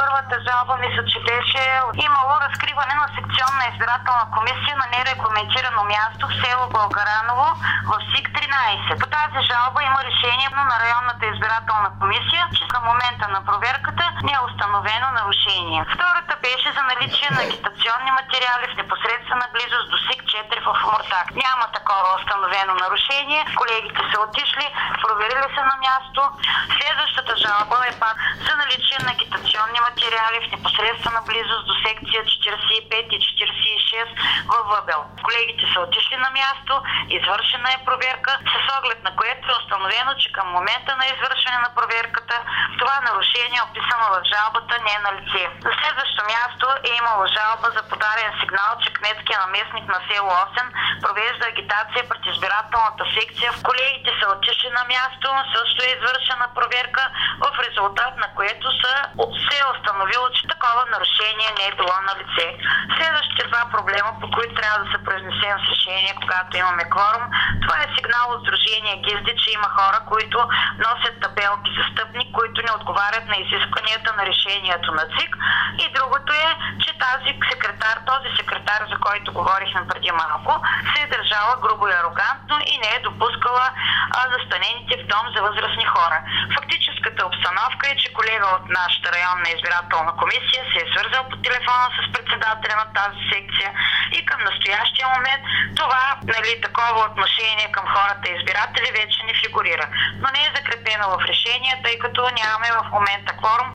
Първата жалба мисля, че беше имало разкриване на секционна избирателна комисия на нерегламентирано място в село Българаново в СИК 13. По тази жалба има решение на районната избирателна комисия, че към момента на проверката не е установено нарушение. Втората беше за наличие на агитационни материали в непосредствена близост до СИК 4 в Омуртаг. Няма такова установено нарушение. Колегите са отишли, проверили се на място. Следващата жалба е пак за наличие на агитационни материали в непосредствена близост до секция 45 и 46 във Въбел. Колегите са отишли на място, извършена е проверка, с оглед на което е установено, че към момента на извършване на проверката това нарушение, описано в жалбата, не е налице. На следващо място е имало жалба за подаден сигнал, че кметския наместник на село Осен провежда агитация пред избирателната секция. Колегите са отишли на място, също е извършена проверка, в резултат на което се е установило, че такова нарушение не е било на лице. Следващите два проблема, по които трябва да се произнесем с решение, когато имаме кворум, това е сигнал от Сдружение Гизди, че има хора, които носят табелки застъпник, които не отговарят на изискванията на решението на ЦИК. И другото е, че този секретар, за който говорихме преди малко, се е държала грубо и арогантно и не е допускала настанените в дом за възрастни хора. Фактическата обстановка е, че колега от нашата районна избирателна комисия се е свързал по телефона с председателя на тази секция и към настоящия момент това, такова отношение към хората и избиратели вече не фигурира. Но не е закрепено в решение, тъй като нямаме в момента кворум.